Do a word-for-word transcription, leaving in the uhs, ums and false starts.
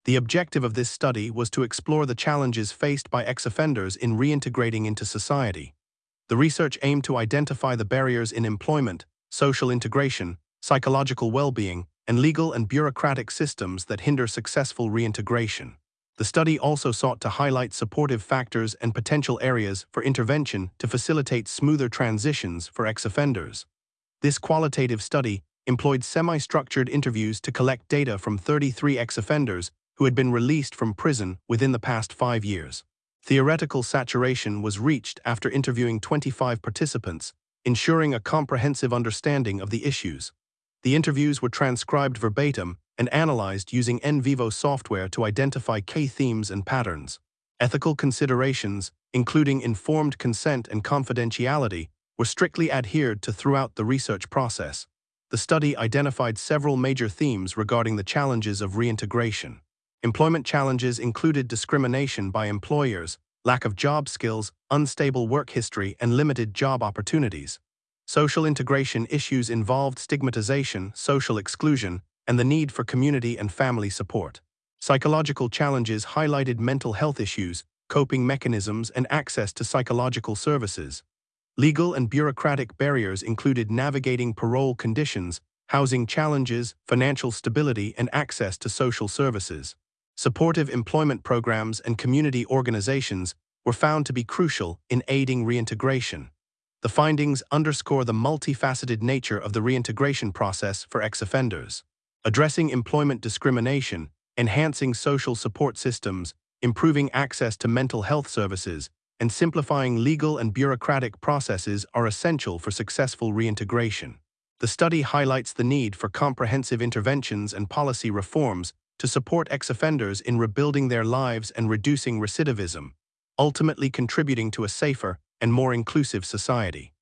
The objective of this study was to explore the challenges faced by ex-offenders in reintegrating into society. The research aimed to identify the barriers in employment, social integration, psychological well-being, and legal and bureaucratic systems that hinder successful reintegration. The study also sought to highlight supportive factors and potential areas for intervention to facilitate smoother transitions for ex-offenders. This qualitative study employed semi-structured interviews to collect data from thirty-three ex-offenders who had been released from prison within the past five years. Theoretical saturation was reached after interviewing twenty-five participants, ensuring a comprehensive understanding of the issues. The interviews were transcribed verbatim and analyzed using N Vivo software to identify key themes and patterns. Ethical considerations, including informed consent and confidentiality, were strictly adhered to throughout the research process. The study identified several major themes regarding the challenges of reintegration. Employment challenges included discrimination by employers, lack of job skills, unstable work history, and limited job opportunities. Social integration issues involved stigmatization, social exclusion, and the need for community and family support. Psychological challenges highlighted mental health issues, coping mechanisms, and access to psychological services. Legal and bureaucratic barriers included navigating parole conditions, housing challenges, financial stability, and access to social services. Supportive employment programs and community organizations were found to be crucial in aiding reintegration. The findings underscore the multifaceted nature of the reintegration process for ex-offenders. Addressing employment discrimination, enhancing social support systems, improving access to mental health services, and simplifying legal and bureaucratic processes are essential for successful reintegration. The study highlights the need for comprehensive interventions and policy reforms to support ex-offenders in rebuilding their lives and reducing recidivism, ultimately contributing to a safer and more inclusive society.